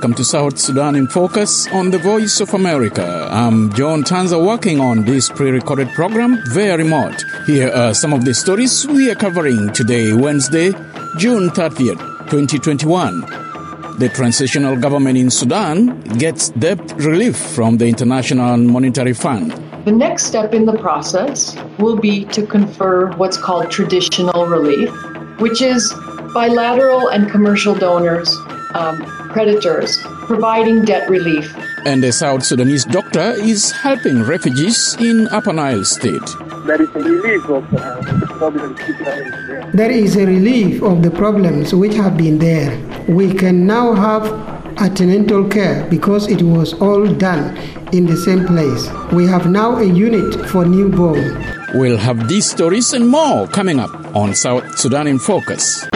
welcome to South Sudan in Focus on the Voice of America. I'm John Tanza working on this pre-recorded program via remote. Here are some of the stories we are covering today, Wednesday, June 30th, 2021. The transitional government in Sudan gets debt relief from the International Monetary Fund. The next step in the process will be to confer what's called traditional relief, which is bilateral and commercial donors, creditors, providing debt relief. And a South Sudanese doctor is helping refugees in Upper Nile State. There is a relief of the problems which are there. There is a relief of the problems which have been there. We can now have antenatal care because it was all done in the same place. We have now a unit for newborn. We'll have these stories and more coming up on South Sudan in Focus.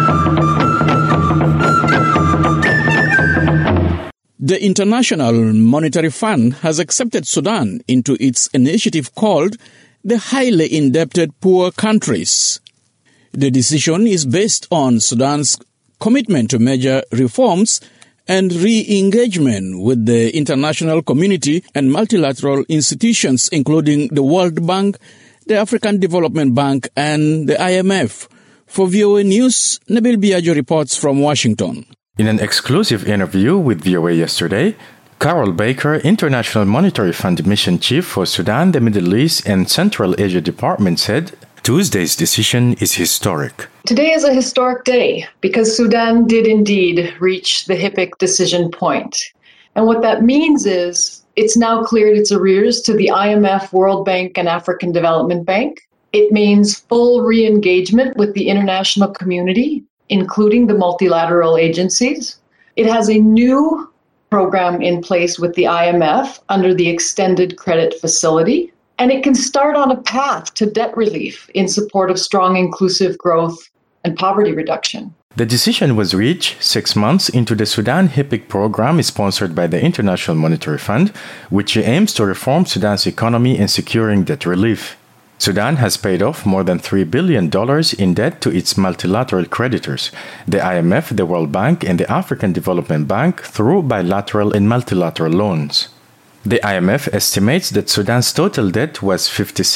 The International Monetary Fund has accepted Sudan into its initiative called the Highly Indebted Poor Countries. The decision is based on Sudan's commitment to major reforms and re-engagement with the international community and multilateral institutions, including the World Bank, the African Development Bank, and the IMF. For VOA News, Nabil Biagio reports from Washington. In an exclusive interview with VOA yesterday, Carol Baker, International Monetary Fund Mission Chief for Sudan, the Middle East, and Central Asia Department, said Tuesday's decision is historic. Today is a historic day because Sudan did indeed reach the HIPC decision point. And what that means is it's now cleared its arrears to the IMF, World Bank, and African Development Bank. It means full re-engagement with the international community, including the multilateral agencies. It has a new program in place with the IMF under the Extended Credit Facility, and it can start on a path to debt relief in support of strong inclusive growth and poverty reduction. The decision was reached 6 months into the Sudan HIPC program sponsored by the International Monetary Fund, which aims to reform Sudan's economy and securing debt relief. Sudan has paid off more than $3 billion in debt to its multilateral creditors, the IMF, the World Bank, and the African Development Bank, through bilateral and multilateral loans. The IMF estimates that Sudan's total debt was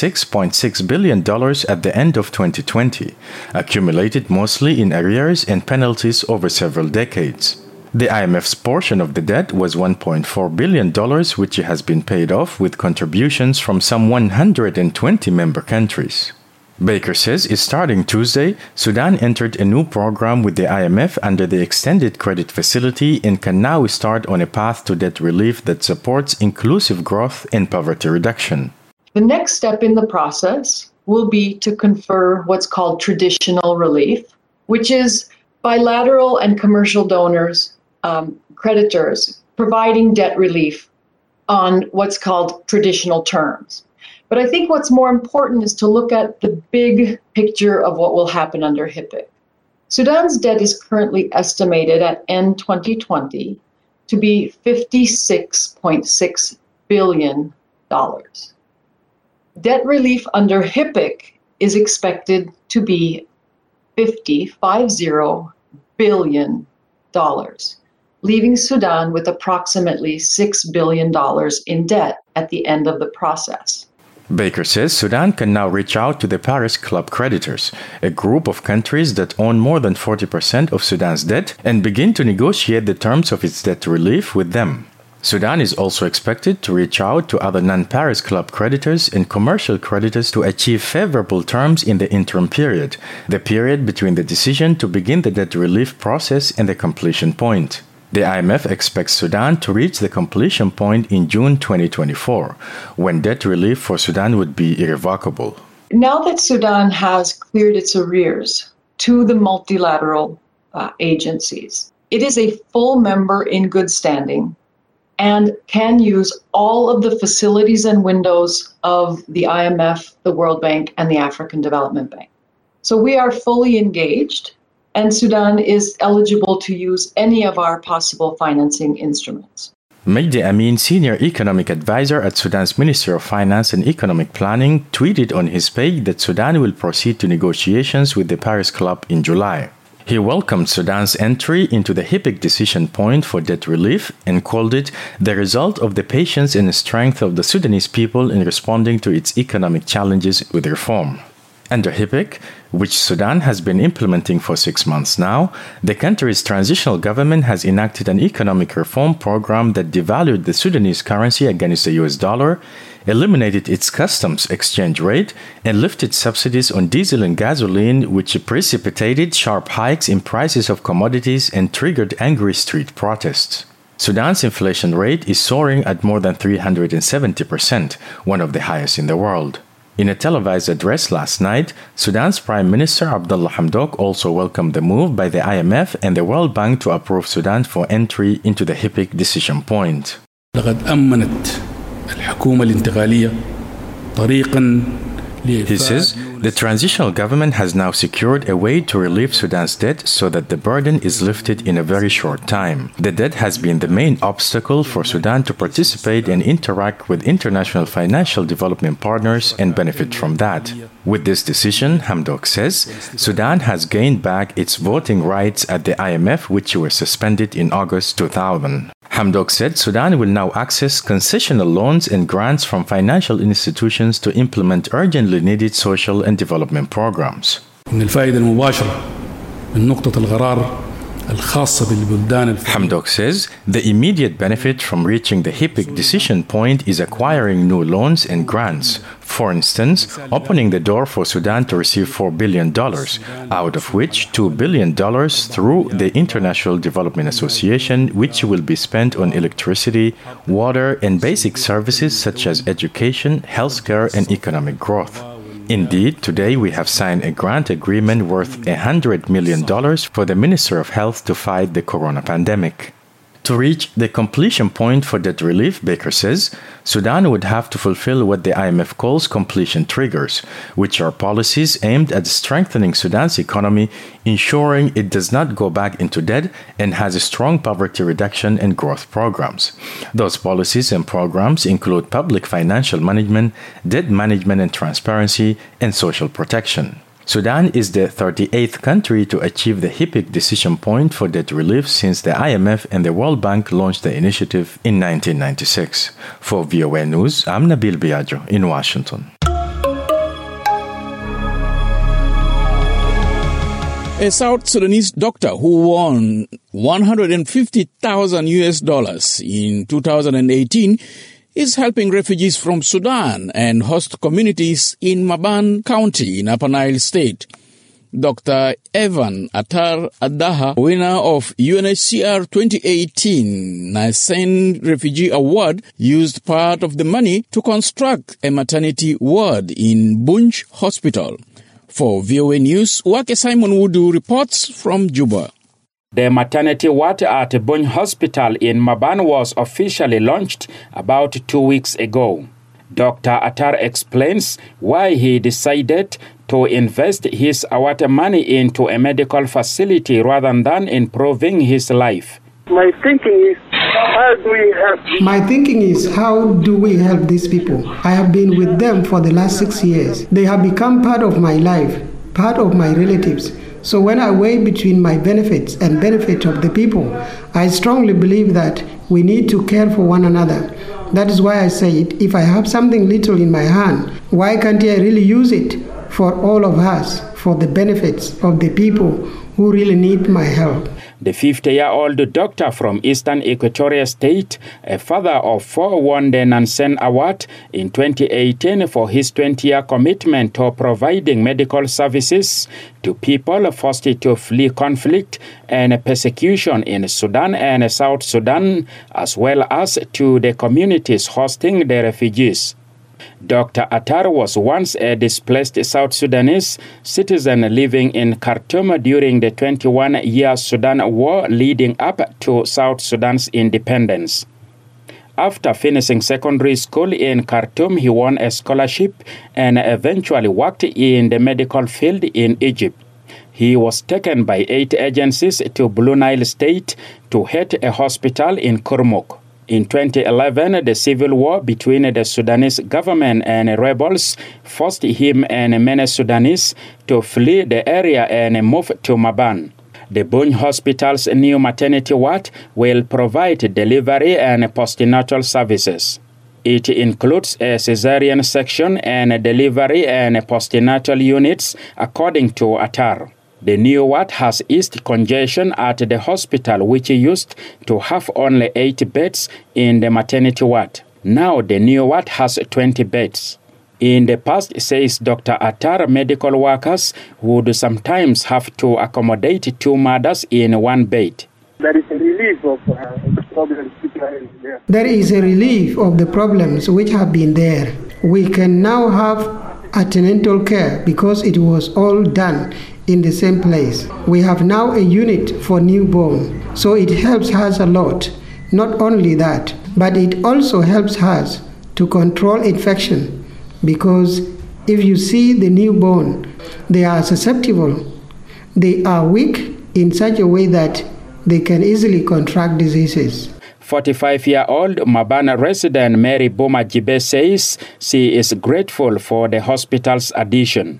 $56.6 billion at the end of 2020, accumulated mostly in arrears and penalties over several decades. The IMF's portion of the debt was $1.4 billion, which has been paid off with contributions from some 120 member countries. Baker says starting Tuesday, Sudan entered a new program with the IMF under the Extended Credit Facility and can now start on a path to debt relief that supports inclusive growth and poverty reduction. The next step in the process will be to confer what's called traditional relief, which is bilateral and commercial donors, creditors, providing debt relief on what's called traditional terms. But I think what's more important is to look at the big picture of what will happen under HIPC. Sudan's debt is currently estimated at end 2020 to be $56.6 billion. Debt relief under HIPC is expected to be $50 billion, leaving Sudan with approximately $6 billion in debt at the end of the process. Baker says Sudan can now reach out to the Paris Club creditors, a group of countries that own more than 40% of Sudan's debt, and begin to negotiate the terms of its debt relief with them. Sudan is also expected to reach out to other non-Paris Club creditors and commercial creditors to achieve favorable terms in the interim period, the period between the decision to begin the debt relief process and the completion point. The IMF expects Sudan to reach the completion point in June 2024, when debt relief for Sudan would be irrevocable. Now that Sudan has cleared its arrears to the multilateral agencies, it is a full member in good standing and can use all of the facilities and windows of the IMF, the World Bank, and the African Development Bank. So we are fully engaged, and Sudan is eligible to use any of our possible financing instruments. Mehdi Amin, Senior Economic Advisor at Sudan's Ministry of Finance and Economic Planning, tweeted on his page that Sudan will proceed to negotiations with the Paris Club in July. He welcomed Sudan's entry into the HIPC decision point for debt relief and called it the result of the patience and strength of the Sudanese people in responding to its economic challenges with reform. Under HIPC, which Sudan has been implementing for 6 months now, the country's transitional government has enacted an economic reform program that devalued the Sudanese currency against the US dollar, eliminated its customs exchange rate, and lifted subsidies on diesel and gasoline, which precipitated sharp hikes in prices of commodities and triggered angry street protests. Sudan's inflation rate is soaring at more than 370%, one of the highest in the world. In a televised address last night, Sudan's Prime Minister Abdullah Hamdok also welcomed the move by the IMF and the World Bank to approve Sudan for entry into the HIPC decision point. لقد أمنت الحكومة الانتقالية طريقاً. He says the transitional government has now secured a way to relieve Sudan's debt so that the burden is lifted in a very short time. The debt has been the main obstacle for Sudan to participate and interact with international financial development partners and benefit from that. With this decision, Hamdok says, Sudan has gained back its voting rights at the IMF, which were suspended in August 2000. Hamdok said Sudan will now access concessional loans and grants from financial institutions to implement urgently needed social and development programs. من الفائدة المباشرة من نقطة القرار الخاصة بالبلدان. Hamdok says the immediate benefit from reaching the HIPC decision point is acquiring new loans and grants. For instance, opening the door for Sudan to receive $4 billion, out of which $2 billion through the International Development Association, which will be spent on electricity, water, and basic services such as education, healthcare, and economic growth. Indeed, today we have signed a grant agreement worth $100 million for the Minister of Health to fight the corona pandemic. To reach the completion point for debt relief, Baker says, Sudan would have to fulfill what the IMF calls completion triggers, which are policies aimed at strengthening Sudan's economy, ensuring it does not go back into debt, and has a strong poverty reduction and growth programs. Those policies and programs include public financial management, debt management and transparency, and social protection. Sudan is the 38th country to achieve the HIPC decision point for debt relief since the IMF and the World Bank launched the initiative in 1996. For VOA News, I'm Nabil Biagio in Washington. A South Sudanese doctor who won $150,000 in 2018 is helping refugees from Sudan and host communities in Maban County in Upper Nile State. Dr. Evan Attar Adaha, winner of UNHCR 2018 Nasen Refugee Award, used part of the money to construct a maternity ward in Bunj Hospital. For VOA News, Wake Simon Wudu reports from Juba. The maternity ward at Bunj Hospital in Maban was officially launched about 2 weeks ago. Dr. Attar explains why he decided to invest his award money into a medical facility rather than improving his life. My thinking is, how do we help? My thinking is, how do we help these people? I have been with them for the last 6 years. They have become part of my life, part of my relatives. So when I weigh between my benefits and benefit of the people, I strongly believe that we need to care for one another. That is why I said, if I have something little in my hand, why can't I really use it for all of us, for the benefits of the people who really need my help? The 50-year-old doctor from Eastern Equatoria State, a father of 4, won the Nansen Award in 2018 for his 20-year commitment to providing medical services to people forced to flee conflict and persecution in Sudan and South Sudan, as well as to the communities hosting the refugees. Dr. Attar was once a displaced South Sudanese citizen living in Khartoum during the 21-year Sudan war leading up to South Sudan's independence. After finishing secondary school in Khartoum, he won a scholarship and eventually worked in the medical field in Egypt. He was taken by 8 agencies to Blue Nile State to head a hospital in Kurmuk. In 2011, the civil war between the Sudanese government and rebels forced him and many Sudanese to flee the area and move to Maban. The Bunj Hospital's new maternity ward will provide delivery and postnatal services. It includes a cesarean section and delivery and postnatal units, according to Attar. The new ward has eased congestion at the hospital, which used to have only 8 beds in the maternity ward. Now the new ward has 20 beds. In the past, says Dr. Attar, medical workers would sometimes have to accommodate 2 mothers in 1 bed. There is a relief of the problems there. There is a relief of the problems which have been there. We can now have antenatal care because it was all done in the same place. We have now a unit for newborn, so it helps us a lot. Not only that, but it also helps us to control infection. Because if you see the newborn, they are susceptible. They are weak in such a way that they can easily contract diseases. 45-year-old Mabana resident Mary Boma Jibe says she is grateful for the hospital's addition.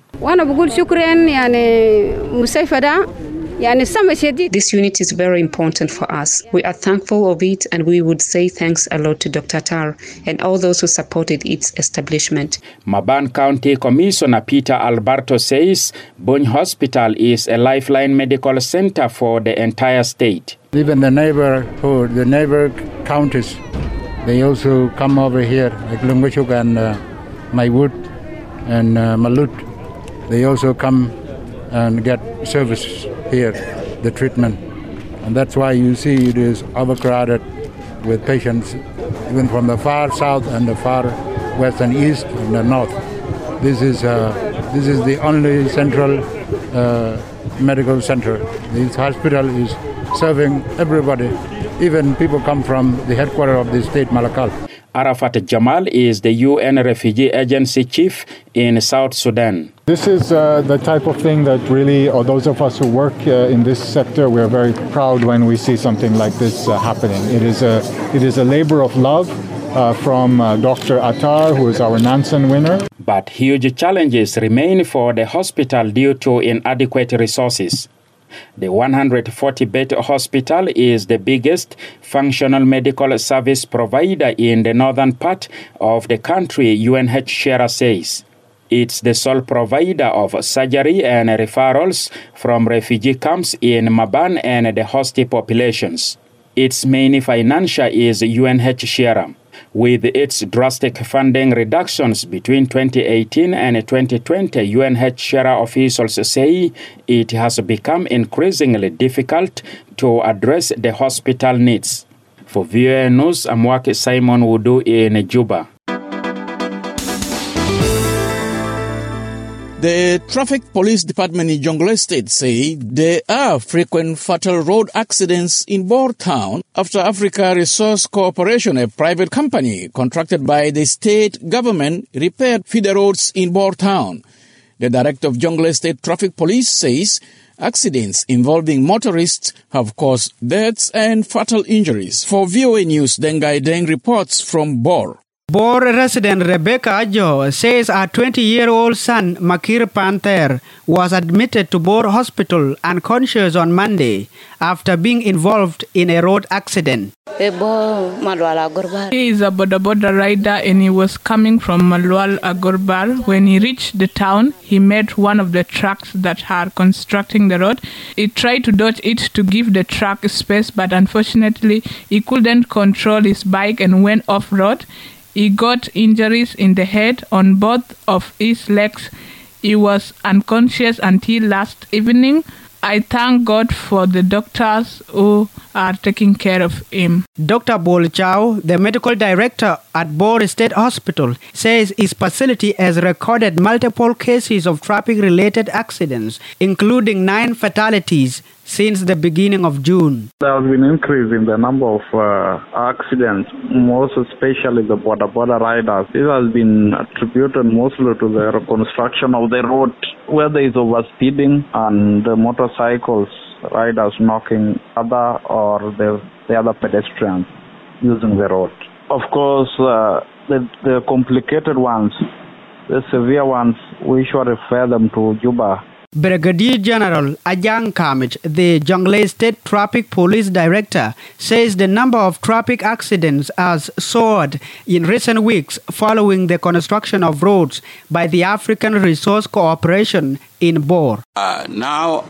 This unit is very important for us. We are thankful of it, and we would say thanks a lot to Dr. Attar and all those who supported its establishment. Maban County Commissioner Peter Alberto says Bunj Hospital is a lifeline medical center for the entire state. Even the neighborhood, the neighbor counties, they also come over here, like Lungwachuk and Maywood and Malut. They also come and get services here, the treatment. And that's why you see it is overcrowded with patients, even from the far south and the far west and east and the north. This is the only central medical center. This hospital is serving everybody. Even people come from the headquarters of the state, Malakal. Arafat Jamal is the UN Refugee Agency chief in South Sudan. This is the type of thing that really, or those of us who work in this sector, we are very proud when we see something like this happening. It is a labor of love from Dr. Attar, who is our Nansen winner. But huge challenges remain for the hospital due to inadequate resources. The 140-bed hospital is the biggest functional medical service provider in the northern part of the country, UNHCR says. It's the sole provider of surgery and referrals from refugee camps in Maban and the host populations. Its main financier is UNHCR. With its drastic funding reductions between 2018 and 2020, UNHCR officials say it has become increasingly difficult to address the hospital needs. For VOA News, I'm Waki Simon Wudu in Juba. The Traffic Police Department in Jonglei State say there are frequent fatal road accidents in Bor Town after Africa Resource Corporation, a private company contracted by the state government, repaired feeder roads in Bor Town. The director of Jonglei State Traffic Police says accidents involving motorists have caused deaths and fatal injuries. For VOA News, Dengai Deng reports from Bor. Bor resident Rebecca Ajo says her 20-year-old son, Makir Panther, was admitted to Bor Hospital unconscious on Monday after being involved in a road accident. He is a boda rider and he was coming from Malwal Agorbar. When he reached the town, he met one of the trucks that are constructing the road. He tried to dodge it to give the truck space, but unfortunately, he couldn't control his bike and went off-road. He got injuries in the head on both of his legs. He was unconscious until last evening. I thank God for the doctors who are taking care of him. Dr. Bol Chow, the medical director at Bor State Hospital, says his facility has recorded multiple cases of traffic-related accidents, including 9 fatalities since the beginning of June. There has been an increase in the number of accidents, most especially the border riders. This has been attributed mostly to the reconstruction of the road, where there is overspeeding and the motorcycles riders knocking other or the other pedestrians using the road. Of course, the complicated ones, the severe ones, we should refer them to Juba. Brigadier General Ajang Kamich, the Jonglei State Traffic Police Director, says the number of traffic accidents has soared in recent weeks following the construction of roads by the African Resource Cooperation in Bor. I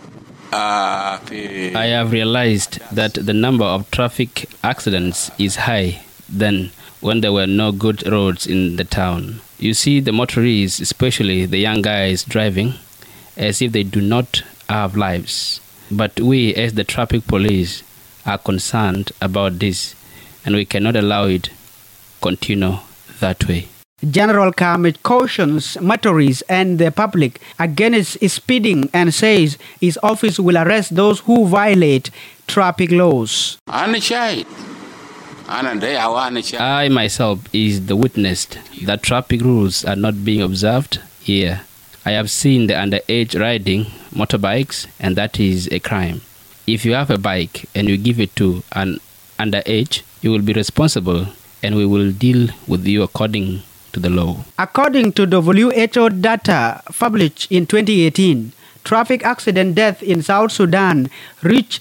have realized that the number of traffic accidents is high than when there were no good roads in the town. You see the motorists, especially the young guys driving, as if they do not have lives. But we, as the traffic police, are concerned about this, and we cannot allow it continue that way. General Kamich cautions motorists and the public against speeding and says his office will arrest those who violate traffic laws. I myself is the witness that traffic rules are not being observed here. I have seen the underage riding motorbikes, and that is a crime. If you have a bike and you give it to an underage, you will be responsible, and we will deal with you according to the law. According to WHO data published in 2018, traffic accident deaths in South Sudan reached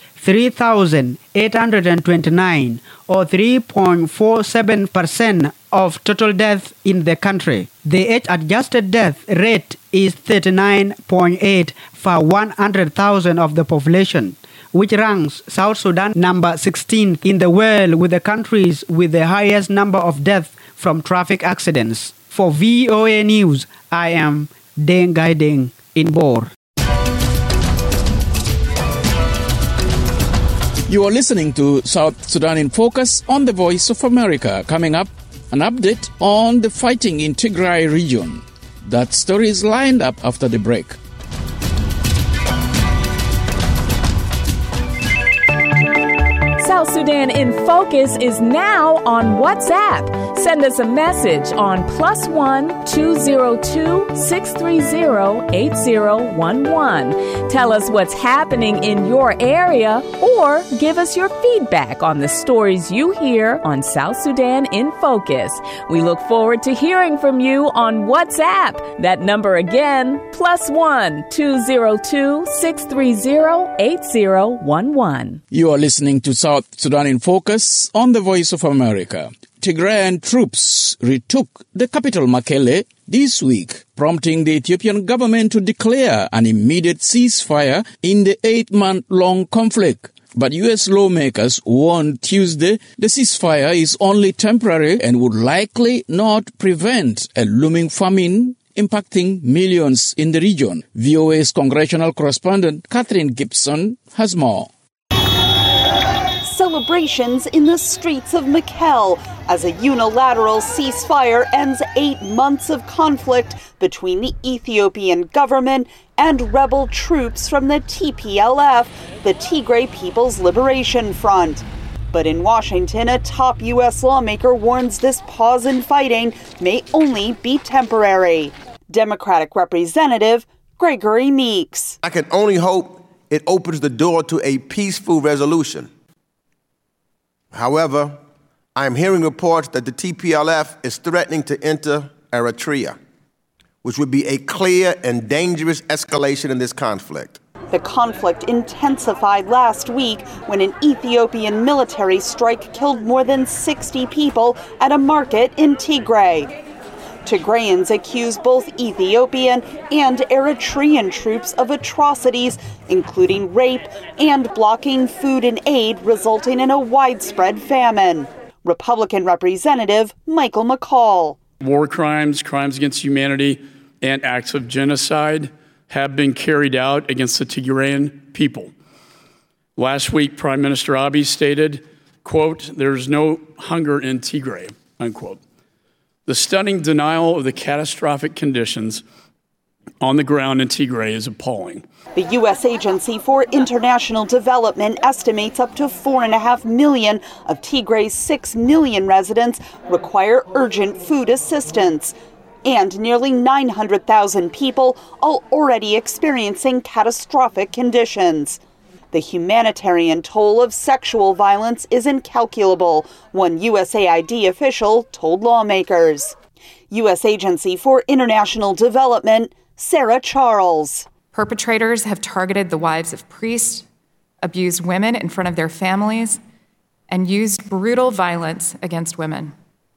3,829, or 3.47% of total deaths in the country. The age-adjusted death rate is 39.8 for 100,000 of the population, which ranks South Sudan number 16 in the world with the countries with the highest number of deaths from traffic accidents. For VOA News, I am Deng Gai Deng in Bor. You are listening to South Sudan in Focus on the Voice of America. Coming up, an update on the fighting in Tigray region. That story is lined up after the break. South Sudan in Focus is now on WhatsApp. Send us a message on +1 202 630 8011. Tell us what's happening in your area or give us your feedback on the stories you hear on South Sudan in Focus. We look forward to hearing from you on WhatsApp. That number again, +1 202 630 8011. You are listening to South Sudan in Focus on the Voice of America. Tigrayan troops retook the capital Mekelle this week, prompting the Ethiopian government to declare an immediate ceasefire in the 8-month-long conflict. But U.S. lawmakers warned Tuesday the ceasefire is only temporary and would likely not prevent a looming famine impacting millions in the region. VOA's congressional correspondent Catherine Gibson has more. Celebrations in the streets of Mekelle as a unilateral ceasefire ends 8 months of conflict between the Ethiopian government and rebel troops from the TPLF, the Tigray People's Liberation Front. But in Washington, a top U.S. lawmaker warns this pause in fighting may only be temporary. Democratic Representative Gregory Meeks. I can only hope it opens the door to a peaceful resolution. However, I am hearing reports that the TPLF is threatening to enter Eritrea, which would be a clear and dangerous escalation in this conflict. The conflict intensified last week when an Ethiopian military strike killed more than 60 people at a market in Tigray. Tigrayans accuse both Ethiopian and Eritrean troops of atrocities, including rape and blocking food and aid, resulting in a widespread famine. Republican Representative Michael McCall. War crimes, crimes against humanity, and acts of genocide have been carried out against the Tigrayan people. Last week, Prime Minister Abiy stated, quote, "There's no hunger in Tigray," unquote. The stunning denial of the catastrophic conditions on the ground in Tigray is appalling. The U.S. Agency for International Development estimates up to 4.5 million of Tigray's 6 million residents require urgent food assistance, and nearly 900,000 people are already experiencing catastrophic conditions. The humanitarian toll of sexual violence is incalculable, one USAID official told lawmakers. U.S. Agency for International Development, Sarah Charles. Perpetrators have targeted the wives of priests, abused women in front of their families, and used brutal violence against women.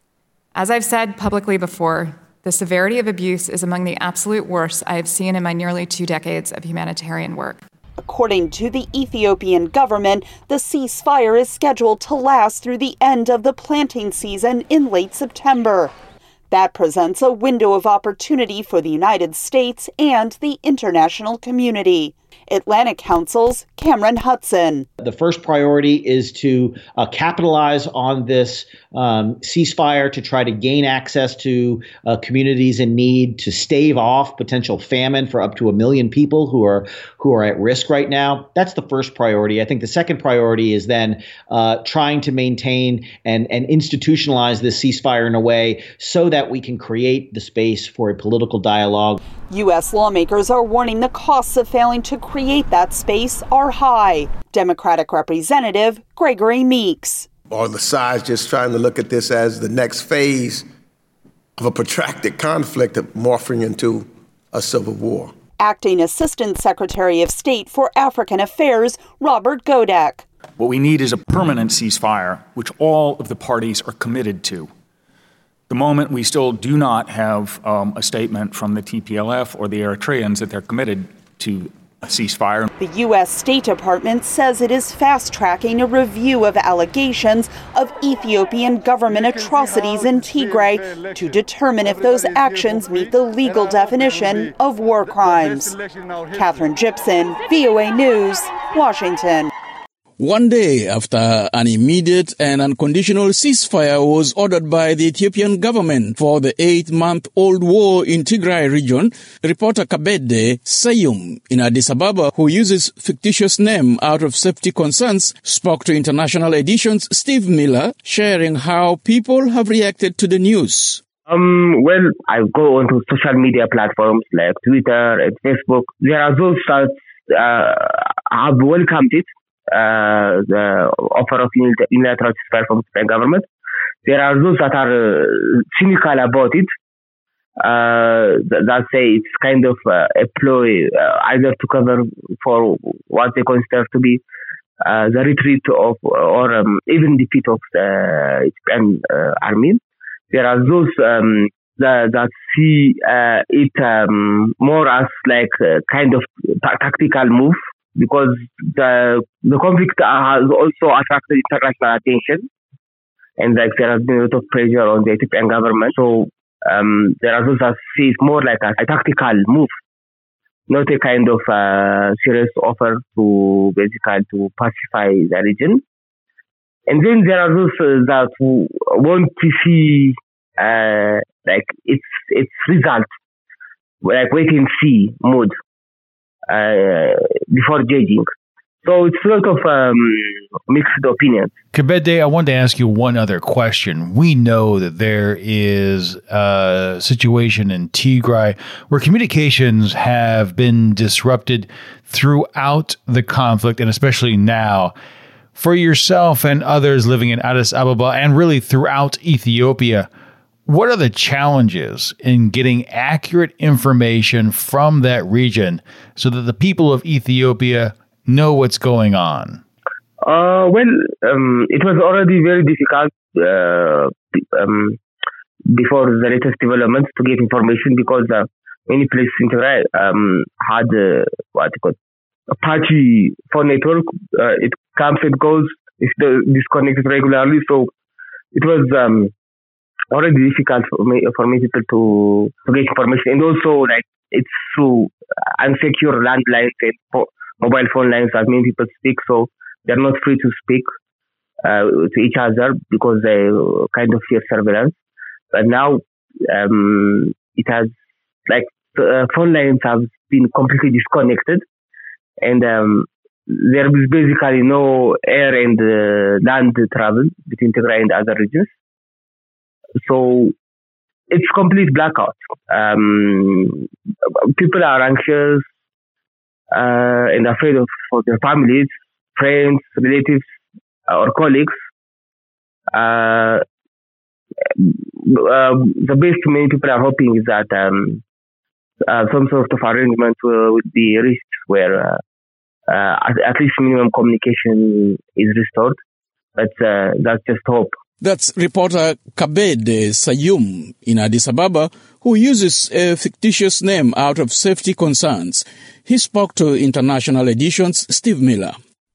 As I've said publicly before, the severity of abuse is among the absolute worst I have seen in my nearly 2 decades of humanitarian work. According to the Ethiopian government, the ceasefire is scheduled to last through the end of the planting season in late September. That presents a window of opportunity for the United States and the international community. Atlantic Council's Cameron Hudson. The first priority is to capitalize on this ceasefire to try to gain access to communities in need, to stave off potential famine for up to 1 million people who are at risk right now. That's the first priority. I think the second priority is then trying to maintain and institutionalize this ceasefire in a way so that we can create the space for a political dialogue. U.S. lawmakers are warning the costs of failing to create that space are high. Democratic Representative Gregory Meeks. Or the sides just trying to look at this as the next phase of a protracted conflict morphing into a civil war. Acting Assistant Secretary of State for African Affairs, Robert Godek. What we need is a permanent ceasefire, which all of the parties are committed to. The moment we still do not have a statement from the TPLF or the Eritreans that they're committed to a ceasefire. The U.S. State Department says it is fast-tracking a review of allegations of Ethiopian government atrocities in Tigray to determine if those actions meet the legal definition of war crimes. Catherine Gibson, VOA News, Washington. One day after an immediate and unconditional ceasefire was ordered by the Ethiopian government for the 8-month-old war in Tigray region, reporter Kabede Sayum in Addis Ababa, who uses fictitious name out of safety concerns, spoke to International Edition's Steve Miller, sharing how people have reacted to the news. Well, I go onto social media platforms like Twitter and Facebook. There are those that have welcomed it. The offer of unilateral ceasefire from the government. There are those that are cynical about it, that say it's kind of a ploy, either to cover for what they consider to be the retreat of or even defeat of the Ethiopian army. There are those that see it more as like a kind of tactical move, because the conflict has also attracted international attention, and like there has been a lot of pressure on the Ethiopian government. So there are those that see it more like a tactical move, not a kind of serious offer to basically to pacify the region. And then there are those that want to see like its result, like wait and see mode. Before judging. So it's a lot of mixed opinions. Kabede, I wanted to ask you one other question. We know that there is a situation in Tigray where communications have been disrupted throughout the conflict, and especially now. For yourself and others living in Addis Ababa and really throughout Ethiopia, what are the challenges in getting accurate information from that region so that the people of Ethiopia know what's going on? It was already very difficult before the latest developments to get information, because many places in Tigray had a patchy phone network. It comes and goes, it's disconnected regularly. So it was already difficult for many people to get information, and also like it's through unsecure landlines and mobile phone lines that many people speak, so they're not free to speak to each other because they kind of fear surveillance. But now it has like phone lines have been completely disconnected, and there is basically no air and land travel between Tigray and other regions. So it's complete blackout. People are anxious and afraid for their families, friends, relatives, or colleagues. The best many people are hoping is that some sort of arrangement would be reached where at least minimum communication is restored. But that's just hope. That's reporter Kabed Sayum in Addis Ababa, who uses a fictitious name out of safety concerns. He spoke to International Edition's Steve Miller.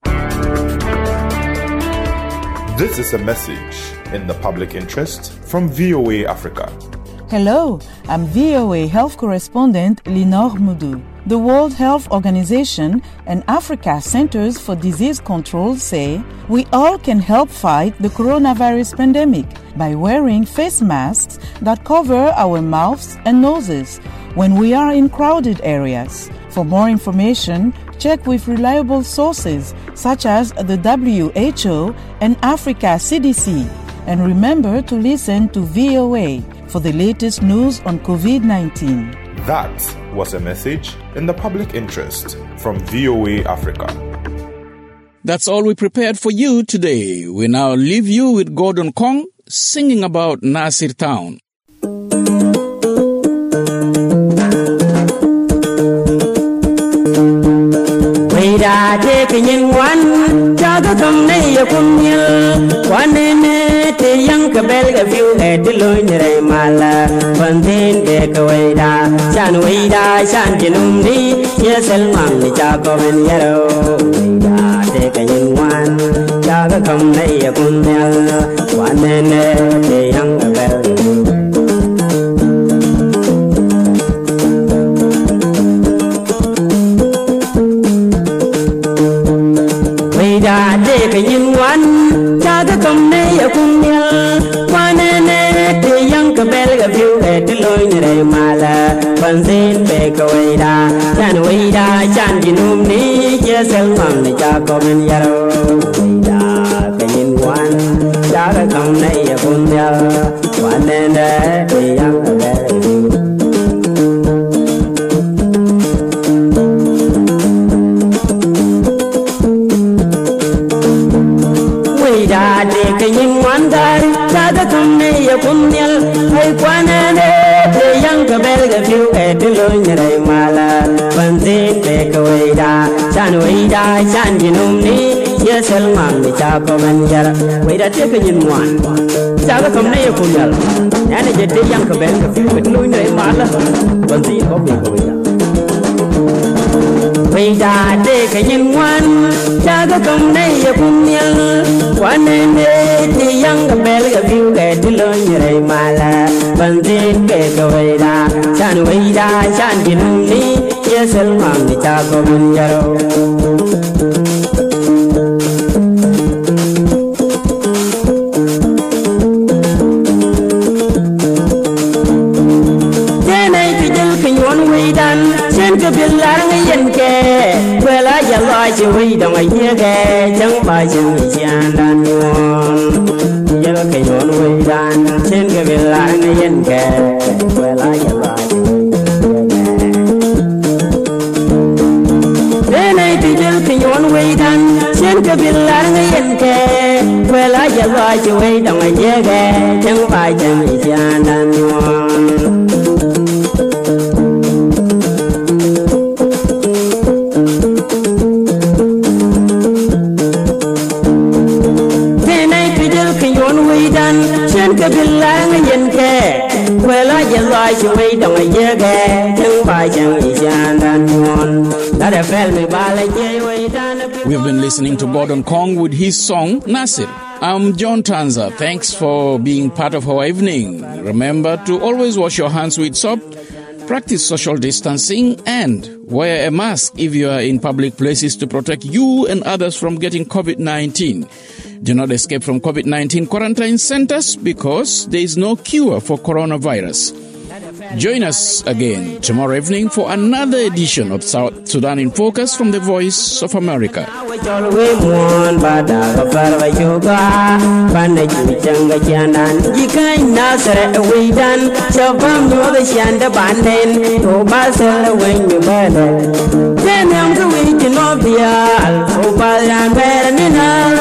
This is a message in the public interest from VOA Africa. Hello, I'm VOA Health Correspondent Linor Moudou. The World Health Organization and Africa Centers for Disease Control say we all can help fight the coronavirus pandemic by wearing face masks that cover our mouths and noses when we are in crowded areas. For more information, check with reliable sources such as the WHO and Africa CDC. And remember to listen to VOA for the latest news on COVID-19. That was a message in the public interest from VOA Africa. That's all we prepared for you today. We now leave you with Gordon Kong singing about Nasir Town. Young Belga view head the loin mala, Fontaine de Kawaida, San Wida, San Genumni, yes, and Mammy Jacob and Yarrow. Take a young one, Jaga come lay a punyal, one and the young Belga. Take a young one, Jaga come lay a punyal, one and the young Belga view head the loin mala, Fontaine de Kawaida, San Wida, San Genumni, yes, and Mammy Jacob and Yarrow. Take a young one, Jaga come lay a punyal, one and the young Belga. I wanted the young Belga view at the Lunare Mala, Fontaine de Kawaida, San Wida, San Genumni, yes, and Mammy Jacob and Yara. Wait, I take a young one. Jaga come near Punjal, and I get the young Belga view at Lunare Mala, Fontaine of the Kawaida. Wait, I take a young one, Jaga come near Punjal, one and the young Belga view at the Lunare Mala, Fontaine de Kawaida, San Wida, San Genumni, yes, and Mammy Jacob and Yarrow. Well, I just like we don't hear that, young by Jim and one. Yellow came on way down, Send a bill and well, I just like then I did on way down, Send a bill and well, I just like we don't hear that, young by Jim and one. Well, I just like you wait on a year, young by and one. That I felt me by We've been listening to Gordon Kong with his song Nasir. I'm John Tanza. Thanks for being part of our evening. Remember to always wash your hands with soap, practice social distancing, and wear a mask if you are in public places to protect you and others from getting COVID-19. Do not escape from COVID-19 quarantine centers because there is no cure for coronavirus. Join us again tomorrow evening for another edition of South Sudan in Focus from the Voice of America. Then I'm going to